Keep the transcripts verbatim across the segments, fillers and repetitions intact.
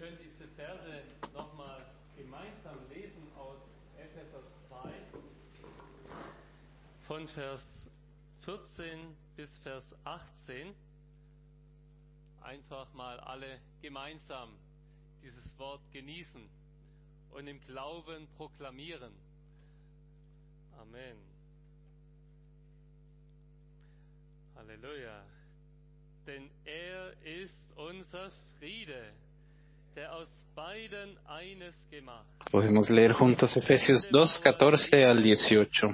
können diese Verse nochmal gemeinsam lesen aus Epheser zwei, von Vers vierzehn bis Vers achtzehn. Einfach mal alle gemeinsam dieses Wort genießen und im Glauben proklamieren. Amen. Halleluja. Denn er ist unser Friede, der aus beiden eines gemacht. Podemos leer juntos Efesios dos, catorce al dieciocho.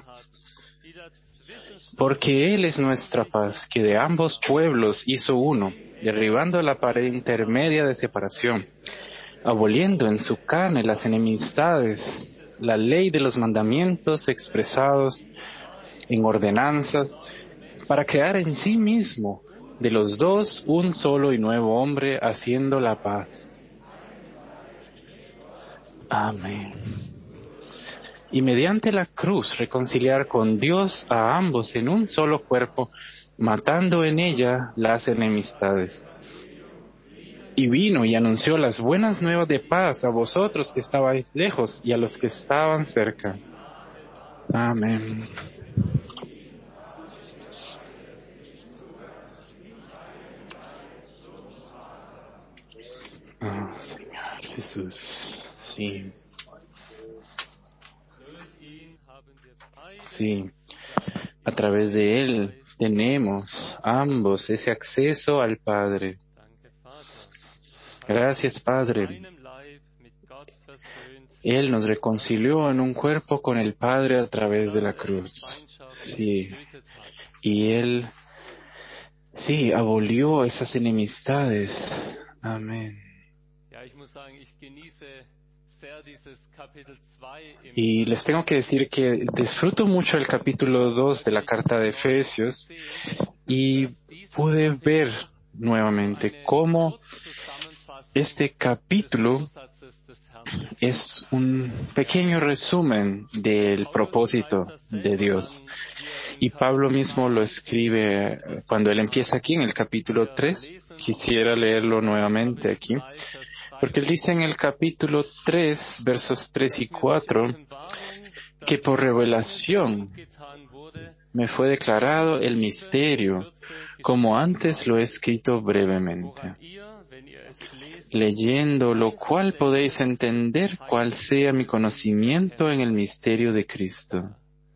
Porque Él es nuestra paz, que de ambos pueblos hizo uno, derribando la pared intermedia de separación, aboliendo en su carne las enemistades, la ley de los mandamientos expresados en ordenanzas, para crear en sí mismo de los dos un solo y nuevo hombre, haciendo la paz. Amén. Y mediante la cruz reconciliar con Dios a ambos en un solo cuerpo, matando en ella las enemistades. Y vino y anunció las buenas nuevas de paz a vosotros que estabais lejos y a los que estaban cerca. Amén. Oh, Señor Jesús. Sí. Sí. A través de Él tenemos ambos ese acceso al Padre. Gracias, Padre. Él nos reconcilió en un cuerpo con el Padre a través de la cruz. Sí. Y Él, sí, abolió esas enemistades. Amén. Y les tengo que decir que disfruto mucho el capítulo dos de la carta de Efesios y pude ver nuevamente cómo este capítulo es un pequeño resumen del propósito de Dios. Y Pablo mismo lo escribe cuando él empieza aquí en el capítulo tres. Quisiera leerlo nuevamente aquí. Porque él dice en el capítulo tres, versos tres y cuatro, que por revelación me fue declarado el misterio, como antes lo he escrito brevemente. Leyendo lo cual podéis entender cuál sea mi conocimiento en el misterio de Cristo.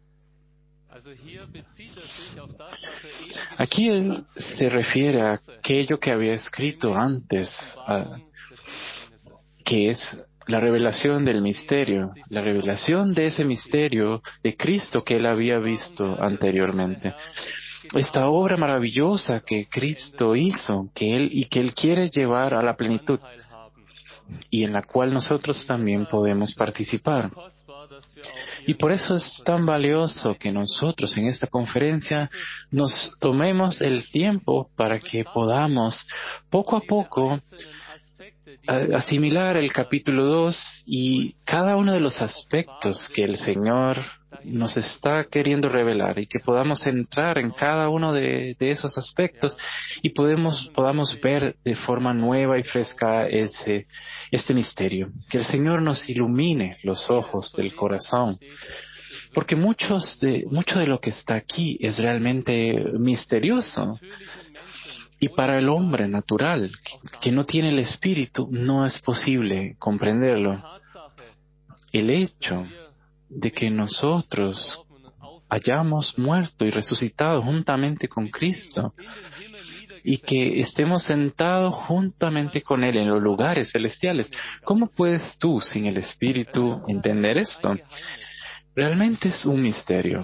Aquí él se refiere a aquello que había escrito antes, a, que es la revelación del misterio, la revelación de ese misterio de Cristo que él había visto anteriormente. Esta obra maravillosa que Cristo hizo, que él y que él quiere llevar a la plenitud, y en la cual nosotros también podemos participar. Y por eso es tan valioso que nosotros en esta conferencia nos tomemos el tiempo para que podamos poco a poco asimilar el capítulo dos y cada uno de los aspectos que el Señor nos está queriendo revelar, y que podamos entrar en cada uno de, de esos aspectos y podemos, podamos ver de forma nueva y fresca ese, este misterio. Que el Señor nos ilumine los ojos del corazón, porque muchos de, mucho de lo que está aquí es realmente misterioso. Y para el hombre natural, que no tiene el Espíritu, no es posible comprenderlo. El hecho de que nosotros hayamos muerto y resucitado juntamente con Cristo y que estemos sentados juntamente con Él en los lugares celestiales, ¿cómo puedes tú, sin el Espíritu, entender esto? Realmente es un misterio.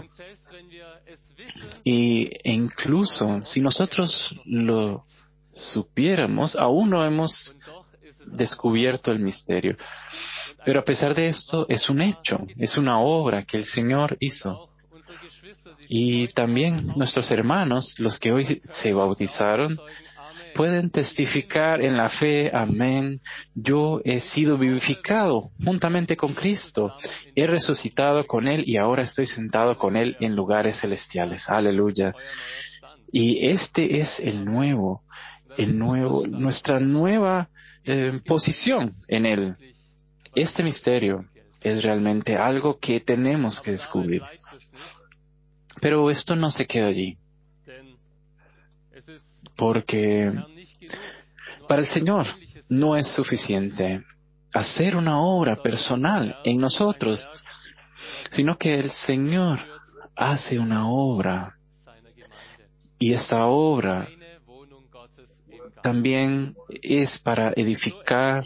Y e incluso si nosotros lo supiéramos, aún no hemos descubierto el misterio. Pero a pesar de esto, es un hecho, es una obra que el Señor hizo. Y también nuestros hermanos, los que hoy se bautizaron, pueden testificar en la fe, amén, yo he sido vivificado juntamente con Cristo, he resucitado con Él y ahora estoy sentado con Él en lugares celestiales. Aleluya. Y este es el nuevo, el nuevo, nuestra nueva eh, posición en Él. Este misterio es realmente algo que tenemos que descubrir. Pero esto no se queda allí, porque para el Señor no es suficiente hacer una obra personal en nosotros, sino que el Señor hace una obra, y esta obra también es para edificar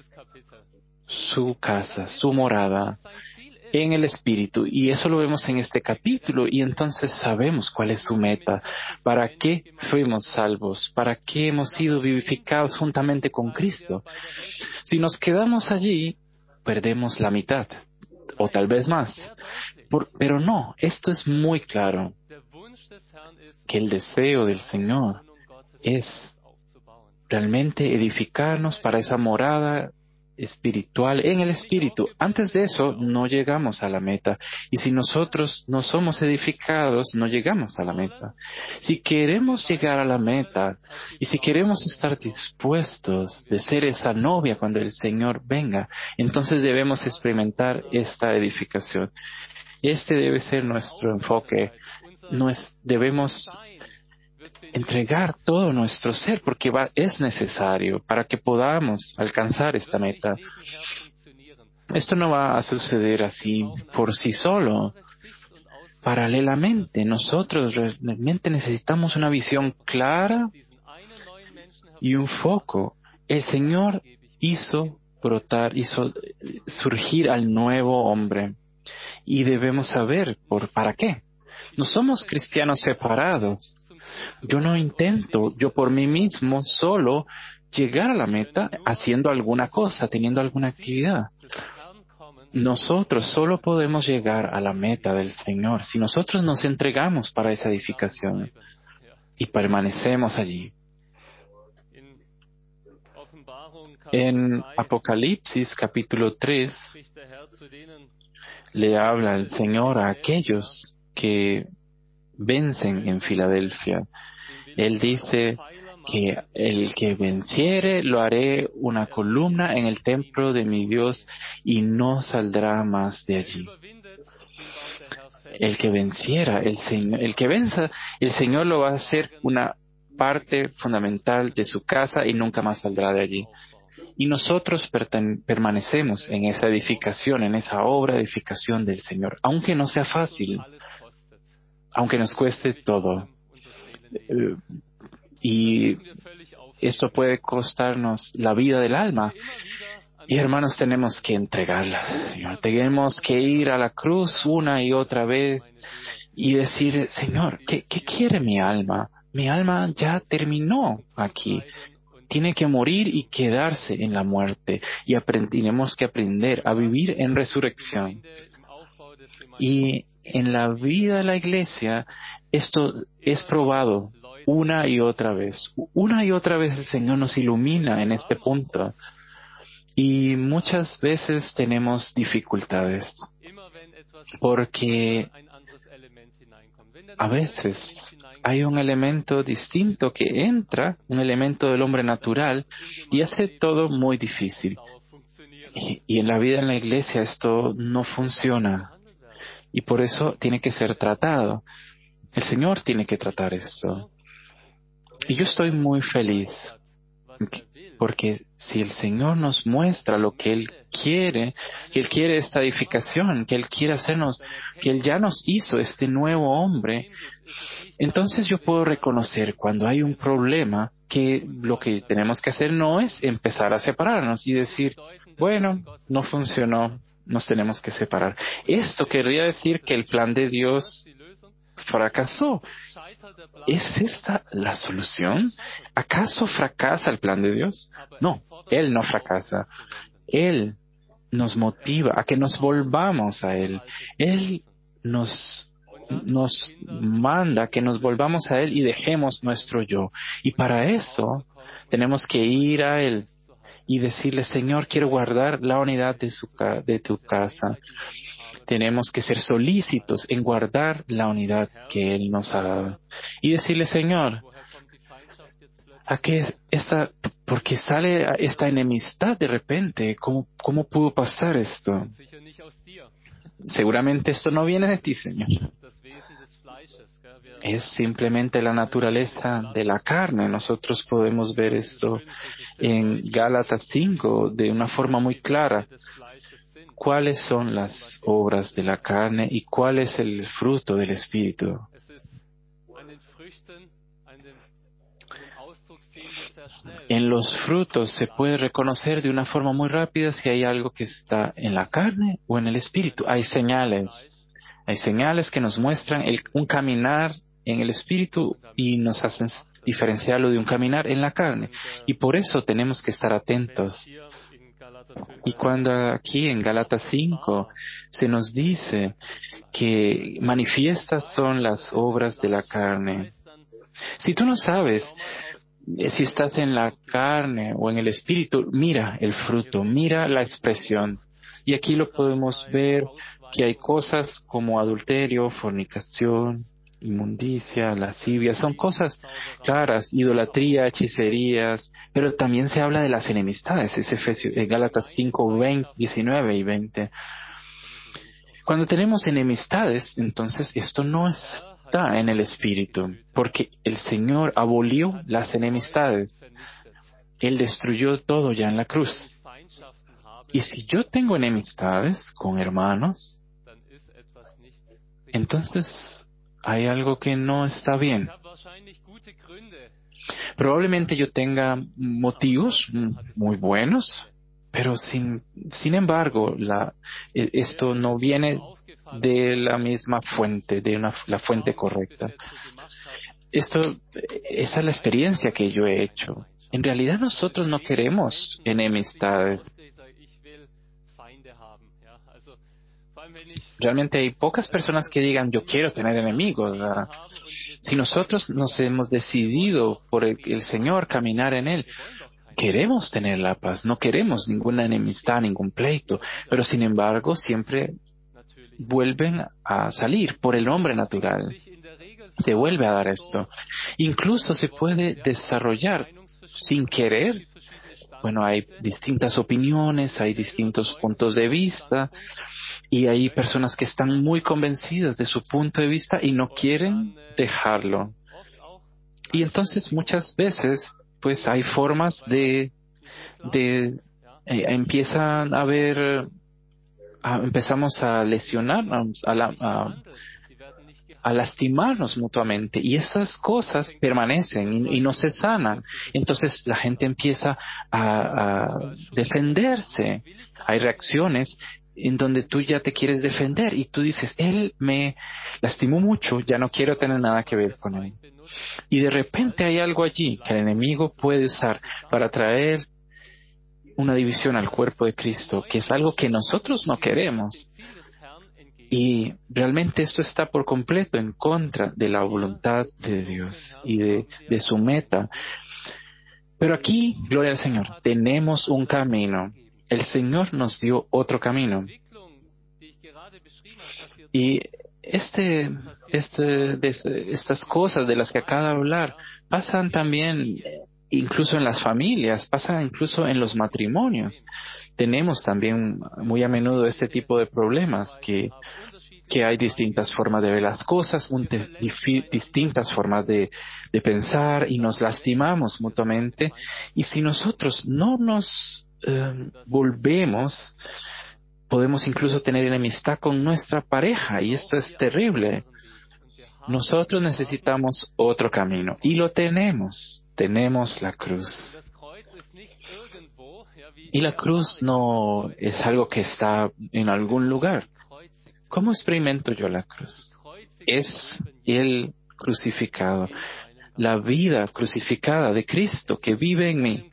su casa, su morada en el Espíritu. Y eso lo vemos en este capítulo, y entonces sabemos cuál es su meta, para qué fuimos salvos, para qué hemos sido vivificados juntamente con Cristo. Si nos quedamos allí, perdemos la mitad, o tal vez más. Por, pero no, esto es muy claro, que el deseo del Señor es realmente edificarnos para esa morada espiritual en el Espíritu. Antes de eso, no llegamos a la meta. Y si nosotros no somos edificados, no llegamos a la meta. Si queremos llegar a la meta, y si queremos estar dispuestos de ser esa novia cuando el Señor venga, entonces debemos experimentar esta edificación. Este debe ser nuestro enfoque. No es, debemos entregar todo nuestro ser, porque va, es necesario para que podamos alcanzar esta meta. Esto no va a suceder así por sí solo. Paralelamente, nosotros realmente necesitamos una visión clara y un foco. El Señor hizo brotar, hizo surgir al nuevo hombre, y debemos saber por para qué. No somos cristianos separados. Yo no intento, yo por mí mismo, solo llegar a la meta haciendo alguna cosa, teniendo alguna actividad. Nosotros solo podemos llegar a la meta del Señor si nosotros nos entregamos para esa edificación y permanecemos allí. En Apocalipsis capítulo tres le habla el Señor a aquellos que vencen en Filadelfia. Él dice que el que venciere lo haré una columna en el templo de mi Dios y no saldrá más de allí. El que venciera, el Señor, el que venza, el Señor lo va a hacer una parte fundamental de su casa y nunca más saldrá de allí. Y nosotros perten- permanecemos en esa edificación, en esa obra de edificación del Señor, aunque no sea fácil, aunque nos cueste todo. Eh, y esto puede costarnos la vida del alma. Y hermanos, tenemos que entregarla, Señor. Tenemos que ir a la cruz una y otra vez y decir, Señor, ¿qué, qué quiere mi alma? Mi alma ya terminó aquí. Tiene que morir y quedarse en la muerte. Y aprend- tenemos que aprender a vivir en resurrección. Y en la vida de la iglesia, esto es probado una y otra vez. Una y otra vez el Señor nos ilumina en este punto. Y muchas veces tenemos dificultades, porque a veces hay un elemento distinto que entra, un elemento del hombre natural, y hace todo muy difícil. Y, y en la vida en la iglesia esto no funciona, y por eso tiene que ser tratado. El Señor tiene que tratar esto. Y yo estoy muy feliz, porque si el Señor nos muestra lo que Él quiere, que Él quiere esta edificación, que Él quiere hacernos, que Él ya nos hizo este nuevo hombre, entonces yo puedo reconocer cuando hay un problema que lo que tenemos que hacer no es empezar a separarnos y decir, bueno, no funcionó, nos tenemos que separar. Esto querría decir que el plan de Dios fracasó. ¿Es esta la solución? ¿Acaso fracasa el plan de Dios? No, Él no fracasa. Él nos motiva a que nos volvamos a Él. Él nos, nos manda que nos volvamos a Él y dejemos nuestro yo. Y para eso tenemos que ir a Él y decirle, Señor, quiero guardar la unidad de, su, ca- de tu casa. Tenemos que ser solícitos en guardar la unidad que Él nos ha dado. Y decirle, Señor, ¿A qué esta, porque sale esta enemistad de repente? ¿Cómo, cómo pudo pasar esto? Seguramente esto no viene de ti, Señor. Es simplemente la naturaleza de la carne. Nosotros podemos ver esto en Gálatas cinco de una forma muy clara. ¿Cuáles son las obras de la carne y cuál es el fruto del Espíritu? En los frutos se puede reconocer de una forma muy rápida si hay algo que está en la carne o en el Espíritu. Hay señales. Hay señales que nos muestran el, un caminar en el Espíritu y nos hacen diferenciarlo de un caminar en la carne. Y por eso tenemos que estar atentos. Y cuando aquí en Gálatas cinco se nos dice que manifiestas son las obras de la carne. Si tú no sabes si estás en la carne o en el Espíritu, mira el fruto, mira la expresión. Y aquí lo podemos ver que hay cosas como adulterio, fornicación, inmundicia, lascivia, son cosas claras, idolatría, hechicerías, pero también se habla de las enemistades, es Efesios, eh, Gálatas cinco, veinte, diecinueve y veinte. Cuando tenemos enemistades, entonces esto no está en el Espíritu, porque el Señor abolió las enemistades. Él destruyó todo ya en la cruz. Y si yo tengo enemistades con hermanos, entonces hay algo que no está bien. Probablemente yo tenga motivos muy buenos, pero sin, sin embargo, la, esto no viene de la misma fuente, de una, la fuente correcta. Esto, esa es la experiencia que yo he hecho. En realidad nosotros no queremos enemistades. Realmente hay pocas personas que digan yo quiero tener enemigos, ¿verdad? Si nosotros nos hemos decidido por el, el Señor caminar en Él, queremos tener la paz, no queremos ninguna enemistad, ningún pleito, pero sin embargo siempre vuelven a salir por el hombre natural. Se vuelve a dar esto. Incluso se puede desarrollar sin querer. Bueno, hay distintas opiniones, hay distintos puntos de vista y hay personas que están muy convencidas de su punto de vista y no quieren dejarlo. Y entonces muchas veces pues hay formas de, de eh, empiezan a haber, a, empezamos a lesionarnos, a, la, a, a lastimarnos mutuamente y esas cosas permanecen y, y no se sanan. Entonces la gente empieza a, a defenderse. Hay reacciones en donde tú ya te quieres defender y tú dices, él me lastimó mucho, ya no quiero tener nada que ver con él. Y de repente hay algo allí que el enemigo puede usar para traer una división al cuerpo de Cristo, que es algo que nosotros no queremos. Y realmente esto está por completo en contra de la voluntad de Dios y de, de su meta. Pero aquí, gloria al Señor, tenemos un camino. El Señor nos dio otro camino. Y este, este, de, estas cosas de las que acabo de hablar pasan también incluso en las familias, pasan incluso en los matrimonios. Tenemos también muy a menudo este tipo de problemas que que hay distintas formas de ver las cosas, un te, difi, distintas formas de, de pensar y nos lastimamos mutuamente. Y si nosotros no nos eh, volvemos, podemos incluso tener enemistad con nuestra pareja y esto es terrible. Nosotros necesitamos otro camino y lo tenemos. Tenemos la cruz. Y la cruz no es algo que está en algún lugar. ¿Cómo experimento yo la cruz? Es el crucificado, la vida crucificada de Cristo que vive en mí.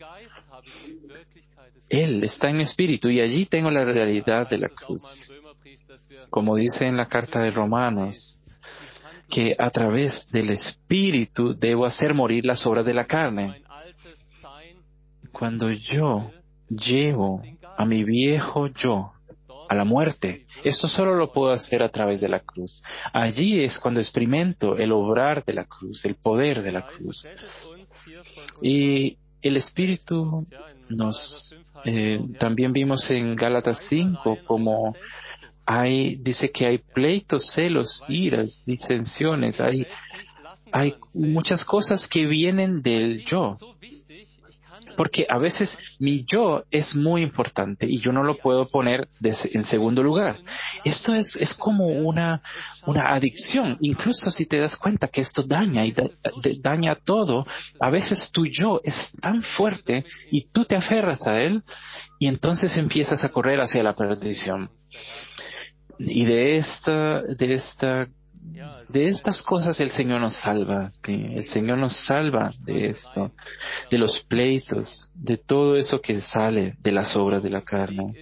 Él está en mi espíritu y allí tengo la realidad de la cruz. Como dice en la carta de Romanos, que a través del espíritu debo hacer morir las obras de la carne. Cuando yo llevo a mi viejo yo a la muerte, esto solo lo puedo hacer a través de la cruz. Allí es cuando experimento el obrar de la cruz, el poder de la cruz. Y el Espíritu nos, eh, también vimos en Gálatas cinco como hay, dice que hay pleitos, celos, iras, disensiones, hay, hay muchas cosas que vienen del yo. Porque a veces mi yo es muy importante y yo no lo puedo poner de- en segundo lugar. Esto es, es como una, una adicción. Incluso si te das cuenta que esto daña y da- de- daña todo, a veces tu yo es tan fuerte y tú te aferras a él y entonces empiezas a correr hacia la perdición. Y de esta, de esta de estas cosas el Señor nos salva, ¿sí? El Señor nos salva de esto, de los pleitos, de todo eso que sale de las obras de la carne.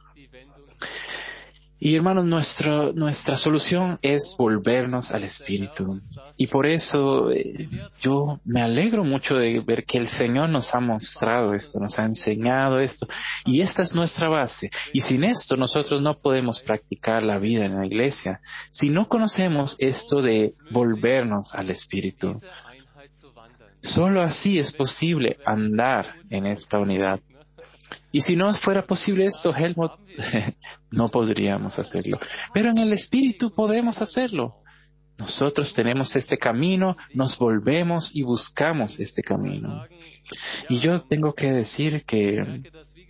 Y hermanos, nuestra, nuestra solución es volvernos al Espíritu. Y por eso eh, yo me alegro mucho de ver que el Señor nos ha mostrado esto, nos ha enseñado esto. Y esta es nuestra base. Y sin esto nosotros no podemos practicar la vida en la iglesia. Si no conocemos esto de volvernos al Espíritu, solo así es posible andar en esta unidad. Y si no fuera posible esto, Helmut, no podríamos hacerlo. Pero en el Espíritu podemos hacerlo. Nosotros tenemos este camino, nos volvemos y buscamos este camino. Y yo tengo que decir que,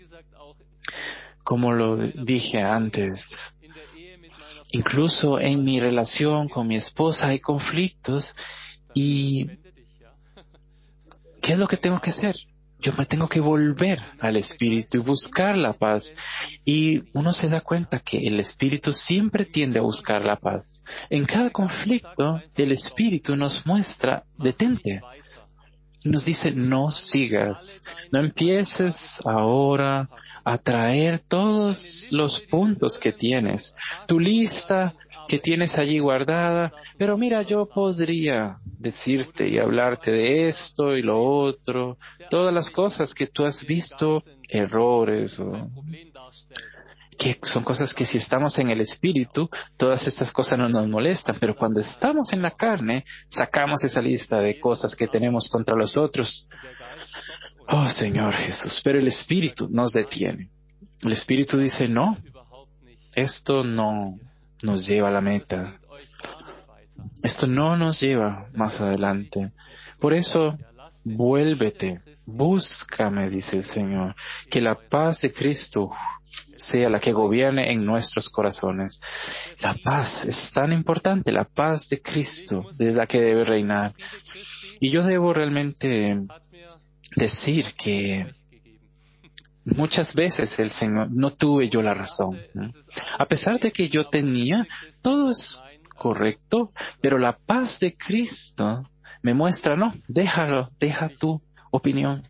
como lo dije antes, incluso en mi relación con mi esposa hay conflictos y ¿qué es lo que tengo que hacer? Yo me tengo que volver al Espíritu y buscar la paz. Y uno se da cuenta que el Espíritu siempre tiende a buscar la paz. En cada conflicto, el Espíritu nos muestra, detente. Y nos dice, no sigas, no empieces ahora a traer todos los puntos que tienes, tu lista que tienes allí guardada, pero mira, yo podría decirte y hablarte de esto y lo otro, todas las cosas que tú has visto, errores o que son cosas que si estamos en el espíritu, todas estas cosas no nos molestan, pero cuando estamos en la carne, sacamos esa lista de cosas que tenemos contra los otros. Oh, Señor Jesús, pero el espíritu nos detiene. El espíritu dice, no, esto no nos lleva a la meta. Esto no nos lleva más adelante. Por eso, vuélvete, búscame, dice el Señor, que la paz de Cristo sea la que gobierne en nuestros corazones. La paz es tan importante, la paz de Cristo es la que debe reinar. Y yo debo realmente decir que muchas veces el Señor, no tuve yo la razón, ¿no? A pesar de que yo tenía, todo es correcto, pero la paz de Cristo me muestra, no, déjalo, deja tu opinión.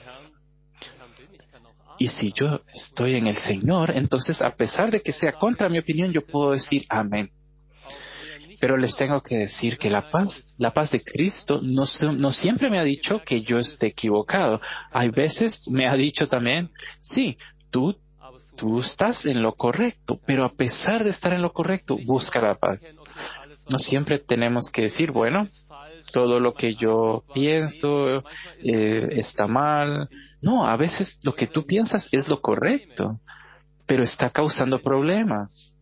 Y si yo estoy en el Señor, entonces a pesar de que sea contra mi opinión, yo puedo decir amén. Pero les tengo que decir que la paz, la paz de Cristo no, no siempre me ha dicho que yo esté equivocado. Hay veces me ha dicho también, sí, tú, tú estás en lo correcto, pero a pesar de estar en lo correcto, busca la paz. No siempre tenemos que decir, bueno, todo lo que yo pienso eh, está mal. No, a veces lo que tú piensas es lo correcto, pero está causando problemas.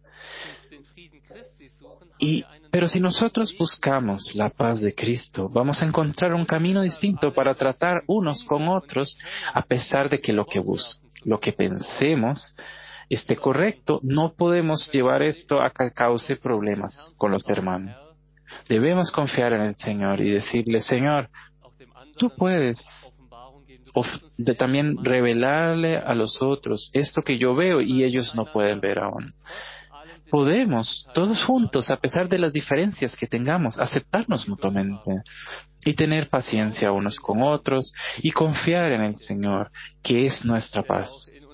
Y, pero si nosotros buscamos la paz de Cristo, vamos a encontrar un camino distinto para tratar unos con otros, a pesar de que lo que bus lo que pensemos esté correcto. No podemos llevar esto a que cause problemas con los hermanos. Debemos confiar en el Señor y decirle, Señor, tú puedes de también revelarle a los otros esto que yo veo y ellos no pueden ver aún. Podemos, todos juntos, a pesar de las diferencias que tengamos, aceptarnos mutuamente y tener paciencia unos con otros y confiar en el Señor, que es nuestra paz.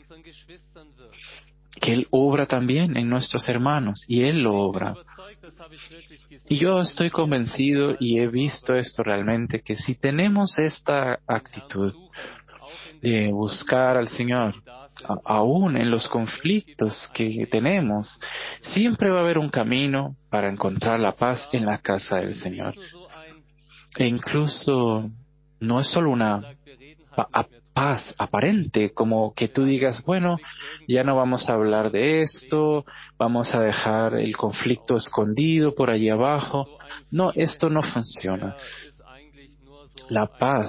Que Él obra también en nuestros hermanos y Él lo obra. Y yo estoy convencido y he visto esto realmente, que si tenemos esta actitud de buscar al Señor, a, aún en los conflictos que tenemos, siempre va a haber un camino para encontrar la paz en la casa del Señor. E incluso no es solo una pa- a- paz aparente, como que tú digas, bueno, ya no vamos a hablar de esto, vamos a dejar el conflicto escondido por allí abajo. No, esto no funciona. La paz,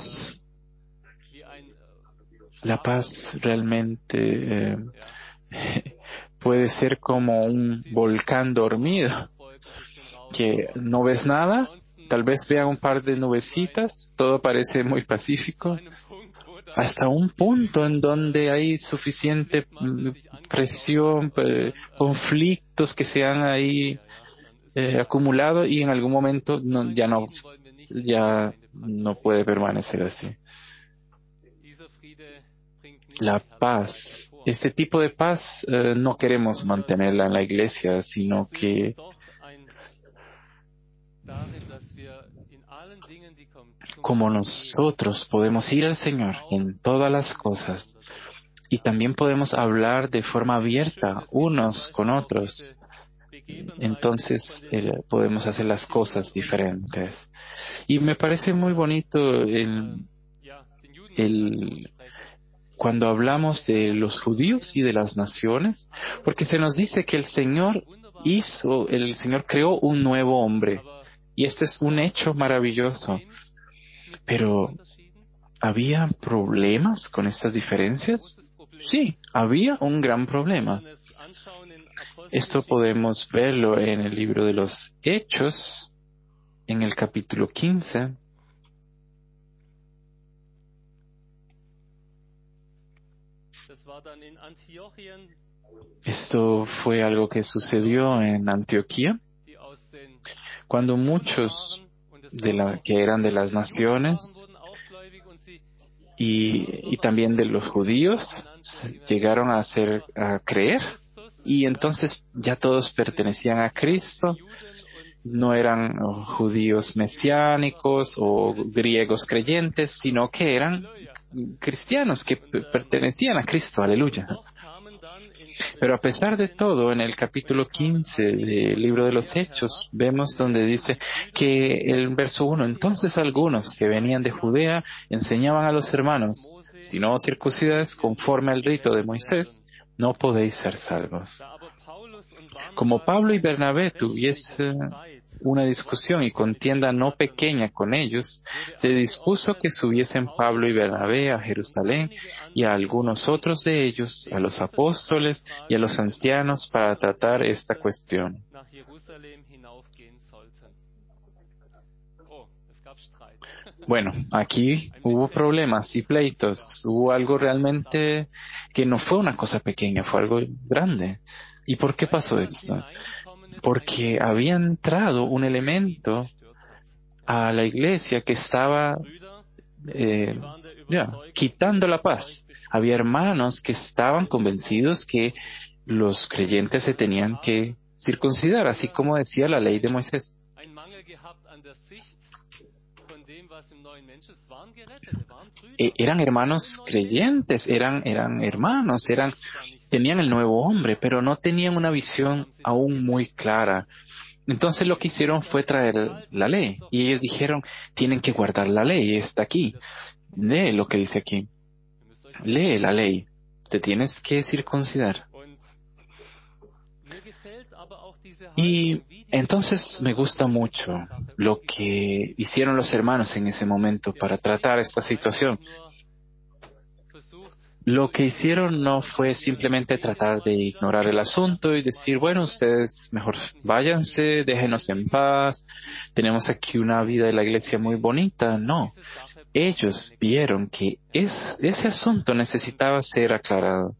la paz realmente eh, puede ser como un volcán dormido, que no ves nada, tal vez vean un par de nubecitas, todo parece muy pacífico, hasta un punto en donde hay suficiente mm, presión, eh, conflictos que se han ahí eh, acumulado y en algún momento no, ya no, ya no puede permanecer así. La paz, este tipo de paz eh, no queremos mantenerla en la iglesia, sino que como nosotros podemos ir al Señor en todas las cosas y también podemos hablar de forma abierta unos con otros, entonces eh, podemos hacer las cosas diferentes. Y me parece muy bonito el, el, cuando hablamos de los judíos y de las naciones, porque se nos dice que el Señor hizo, el Señor creó un nuevo hombre. Y este es un hecho maravilloso. Pero, ¿había problemas con estas diferencias? Sí, había un gran problema. Esto podemos verlo en el libro de los Hechos, en el capítulo quince. Esto fue algo que sucedió en Antioquía, cuando muchos de la, que eran de las naciones y, y también de los judíos llegaron a hacer a creer, y entonces ya todos pertenecían a Cristo, no eran oh, judíos mesiánicos o griegos creyentes, sino que eran cristianos que p- pertenecían a Cristo, aleluya. Pero a pesar de todo, en el capítulo quince del libro de los Hechos, vemos donde dice que el verso uno, entonces algunos que venían de Judea enseñaban a los hermanos, si no os circuncidáis conforme al rito de Moisés, no podéis ser salvos. Como Pablo y Bernabé tuviesen una discusión y contienda no pequeña con ellos, se dispuso que subiesen Pablo y Bernabé a Jerusalén y a algunos otros de ellos, a los apóstoles y a los ancianos, para tratar esta cuestión. Bueno, aquí hubo problemas y pleitos, hubo algo realmente que no fue una cosa pequeña, fue algo grande. ¿Y por qué pasó esto? Porque había entrado un elemento a la iglesia que estaba eh, ya, quitando la paz. Había hermanos que estaban convencidos que los creyentes se tenían que circuncidar, así como decía la ley de Moisés. E- eran hermanos creyentes, eran, eran hermanos, eran, tenían el nuevo hombre, pero no tenían una visión aún muy clara. Entonces lo que hicieron fue traer la ley y ellos dijeron, tienen que guardar la ley, está aquí. Lee lo que dice aquí. Lee la ley. Te tienes que circuncidar. Y entonces me gusta mucho lo que hicieron los hermanos en ese momento para tratar esta situación. Lo que hicieron no fue simplemente tratar de ignorar el asunto y decir, bueno, ustedes mejor váyanse, déjenos en paz, tenemos aquí una vida de la iglesia muy bonita. No, ellos vieron que es, ese asunto necesitaba ser aclarado.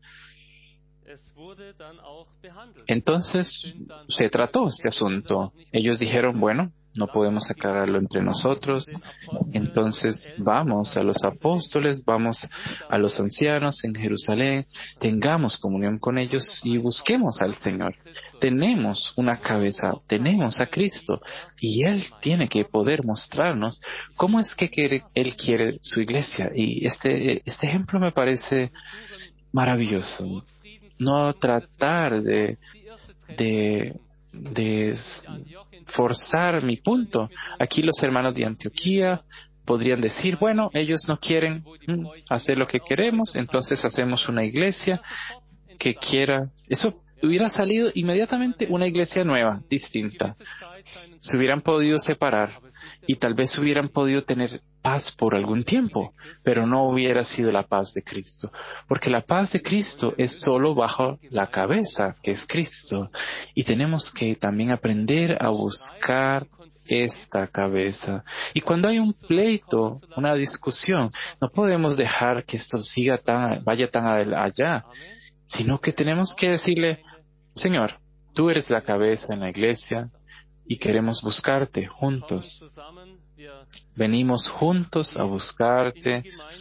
Entonces se trató este asunto. Ellos dijeron, bueno, no podemos aclararlo entre nosotros, entonces vamos a los apóstoles, vamos a los ancianos en Jerusalén, tengamos comunión con ellos y busquemos al Señor. Tenemos una cabeza, tenemos a Cristo y Él tiene que poder mostrarnos cómo es que quiere- Él quiere su iglesia. Y este, este ejemplo me parece maravilloso. No tratar de, de, de s- forzar mi punto. Aquí los hermanos de Antioquía podrían decir, bueno, ellos no quieren mm, hacer lo que queremos, entonces hacemos una iglesia que quiera. Eso hubiera salido inmediatamente una iglesia nueva, distinta. Se hubieran podido separar y tal vez hubieran podido tener paz por algún tiempo, pero no hubiera sido la paz de Cristo, porque la paz de Cristo es solo bajo la cabeza, que es Cristo, y tenemos que también aprender a buscar esta cabeza. Y cuando hay un pleito, una discusión, no podemos dejar que esto siga tan, vaya tan allá, sino que tenemos que decirle, Señor, tú eres la cabeza en la iglesia y queremos buscarte juntos. Venimos juntos a buscarte.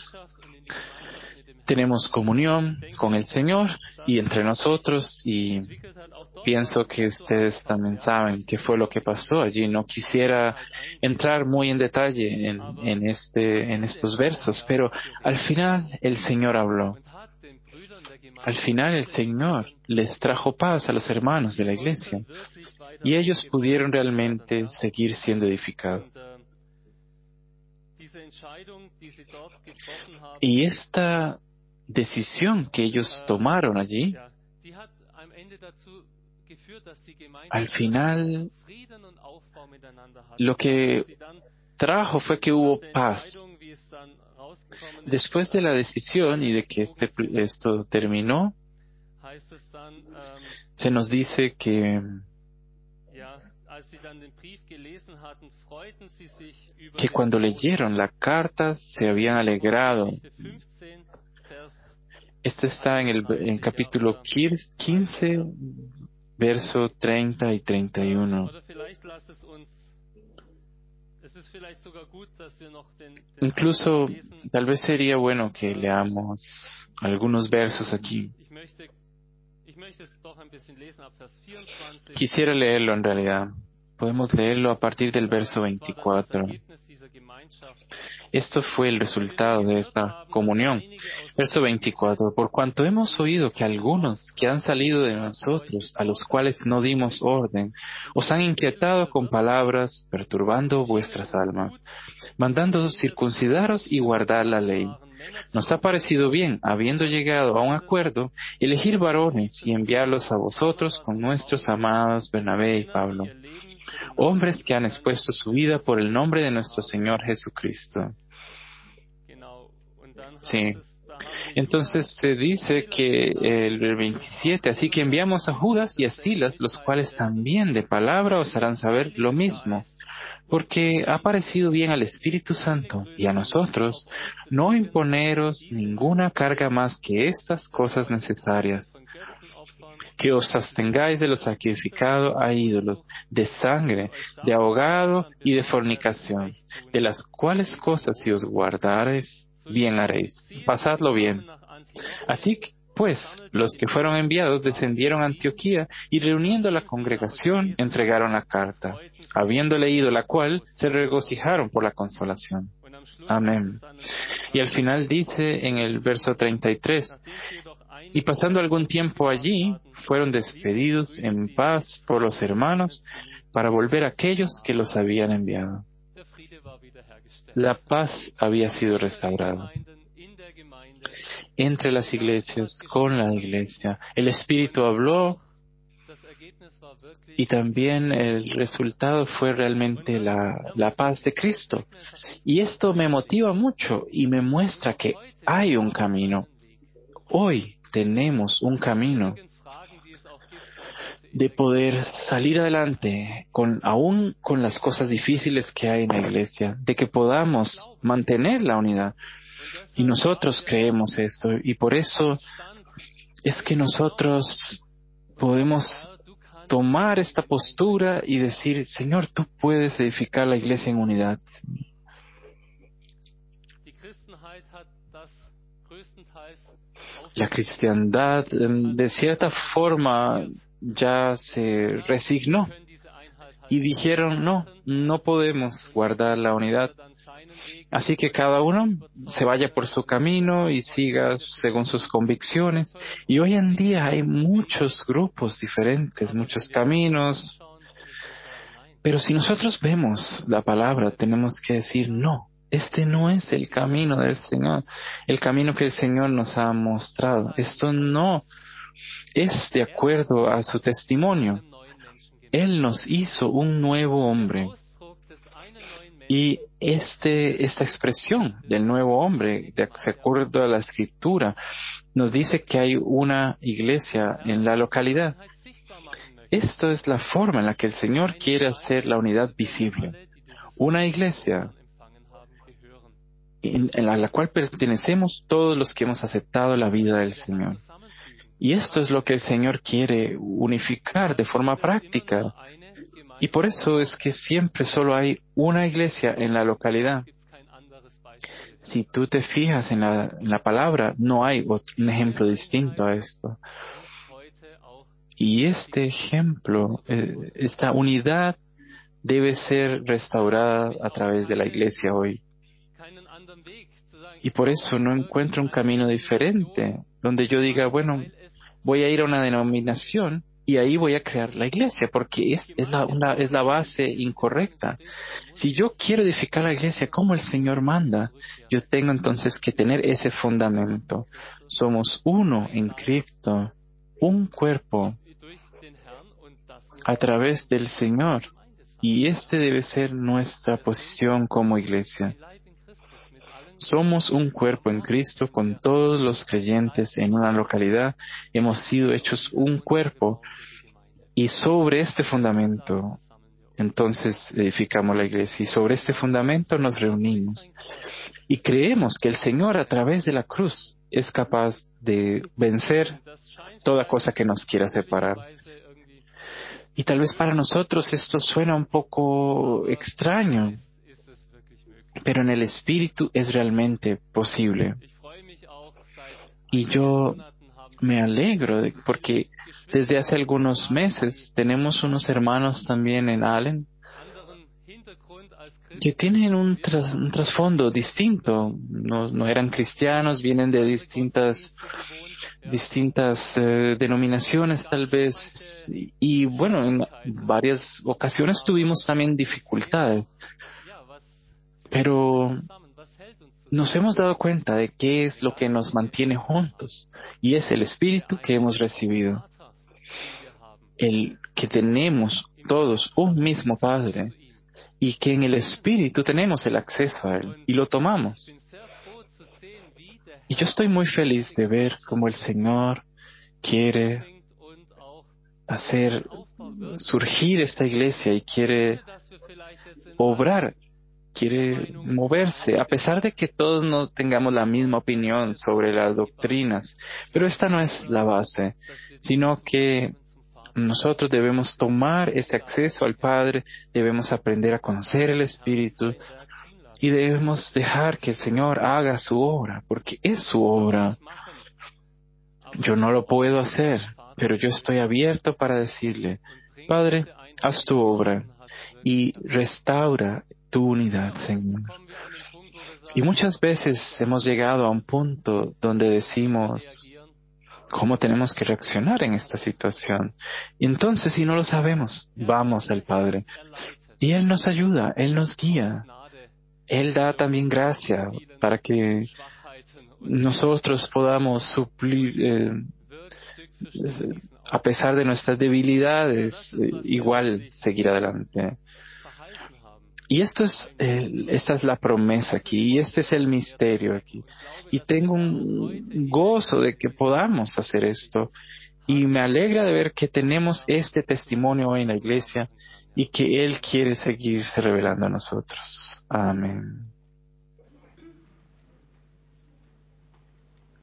Tenemos comunión con el Señor y entre nosotros, y pienso que ustedes también saben qué fue lo que pasó allí. No quisiera entrar muy en detalle en, en, este, en estos versos, pero al final el Señor habló. Al final el Señor les trajo paz a los hermanos de la iglesia y ellos pudieron realmente seguir siendo edificados. Y esta decisión que ellos tomaron allí, al final, lo que trajo fue que hubo paz. Después de la decisión y de que este, esto terminó, se nos dice que que cuando leyeron la carta se habían alegrado. Esto está en el en capítulo quince, verso treinta y treinta y uno. Incluso, tal vez sería bueno que leamos algunos versos aquí. Quisiera leerlo en realidad. Podemos leerlo a partir del verso veinticuatro. Esto fue el resultado de esta comunión. Verso veinticuatro. Por cuanto hemos oído que algunos que han salido de nosotros, a los cuales no dimos orden, os han inquietado con palabras, perturbando vuestras almas, mandándoos circuncidaros y guardar la ley. Nos ha parecido bien, habiendo llegado a un acuerdo, elegir varones y enviarlos a vosotros con nuestros amados Bernabé y Pablo, hombres que han expuesto su vida por el nombre de nuestro Señor Jesucristo. Sí. Entonces se dice que el veintisiete, así que enviamos a Judas y a Silas, los cuales también de palabra os harán saber lo mismo, porque ha parecido bien al Espíritu Santo y a nosotros no imponeros ninguna carga más que estas cosas necesarias, que os abstengáis de lo sacrificado a ídolos, de sangre, de ahogado y de fornicación, de las cuales cosas si os guardareis, bien haréis. Pasadlo bien. Así que, pues, los que fueron enviados descendieron a Antioquía y reuniendo la congregación entregaron la carta. Habiendo leído la cual, se regocijaron por la consolación. Amén. Y al final dice en el verso treinta y tres, y pasando algún tiempo allí, fueron despedidos en paz por los hermanos para volver a aquellos que los habían enviado. La paz había sido restaurada entre las iglesias, con la iglesia. El Espíritu habló y también el resultado fue realmente la, la paz de Cristo. Y esto me motiva mucho y me muestra que hay un camino. Hoy tenemos un camino de poder salir adelante con aún con las cosas difíciles que hay en la iglesia, de que podamos mantener la unidad. Y nosotros creemos esto, y por eso es que nosotros podemos tomar esta postura y decir, Señor, tú puedes edificar la iglesia en unidad. La cristiandad, de cierta forma, ya se resignó y dijeron, no, no podemos guardar la unidad. Así que cada uno se vaya por su camino y siga según sus convicciones. Y hoy en día hay muchos grupos diferentes, muchos caminos. Pero si nosotros vemos la palabra, tenemos que decir, no, Este no es el camino del Señor, el camino que el Señor nos ha mostrado. Esto no es de acuerdo a su testimonio. Él nos hizo un nuevo hombre. Y este, esta expresión del nuevo hombre, de acuerdo a la Escritura, nos dice que hay una iglesia en la localidad. Esta es la forma en la que el Señor quiere hacer la unidad visible. Una iglesia en, en la, la cual pertenecemos todos los que hemos aceptado la vida del Señor. Y esto es lo que el Señor quiere unificar de forma práctica. Y por eso es que siempre solo hay una iglesia en la localidad. Si tú te fijas en la, en la palabra, no hay otro, un ejemplo distinto a esto. Y este ejemplo, eh, esta unidad debe ser restaurada a través de la iglesia hoy. Y por eso no encuentro un camino diferente, donde yo diga, bueno, voy a ir a una denominación y ahí voy a crear la iglesia, porque es, es, la, una, es la base incorrecta. Si yo quiero edificar la iglesia como el Señor manda, yo tengo entonces que tener ese fundamento. Somos uno en Cristo, un cuerpo a través del Señor, y este debe ser nuestra posición como iglesia. Somos un cuerpo en Cristo con todos los creyentes en una localidad. Hemos sido hechos un cuerpo y sobre este fundamento entonces edificamos la iglesia y sobre este fundamento nos reunimos. Y creemos que el Señor a través de la cruz es capaz de vencer toda cosa que nos quiera separar. Y tal vez para nosotros esto suena un poco extraño, pero en el Espíritu es realmente posible. Y yo me alegro de, porque desde hace algunos meses tenemos unos hermanos también en Allen que tienen un, tras, un trasfondo distinto. No, no eran cristianos, vienen de distintas distintas eh, denominaciones tal vez. Y, y bueno, en varias ocasiones tuvimos también dificultades. Pero nos hemos dado cuenta de qué es lo que nos mantiene juntos, y es el Espíritu que hemos recibido, el que tenemos todos un mismo Padre, y que en el Espíritu tenemos el acceso a Él, y lo tomamos. Y yo estoy muy feliz de ver cómo el Señor quiere hacer surgir esta iglesia y quiere obrar, quiere moverse, a pesar de que todos no tengamos la misma opinión sobre las doctrinas. Pero esta no es la base, sino que nosotros debemos tomar ese acceso al Padre, debemos aprender a conocer el Espíritu y debemos dejar que el Señor haga su obra, porque es su obra. Yo no lo puedo hacer, pero yo estoy abierto para decirle, Padre, haz tu obra y restaura tu unidad, Señor. Y muchas veces hemos llegado a un punto donde decimos, ¿cómo tenemos que reaccionar en esta situación? Y entonces, si no lo sabemos, vamos al Padre. Y Él nos ayuda, Él nos guía. Él da también gracia para que nosotros podamos suplir, eh, a pesar de nuestras debilidades, eh, igual seguir adelante. Y esto es, eh, esta es la promesa aquí, y este es el misterio aquí. Y tengo un gozo de que podamos hacer esto. Y me alegra de ver que tenemos este testimonio hoy en la iglesia y que Él quiere seguirse revelando a nosotros. Amén.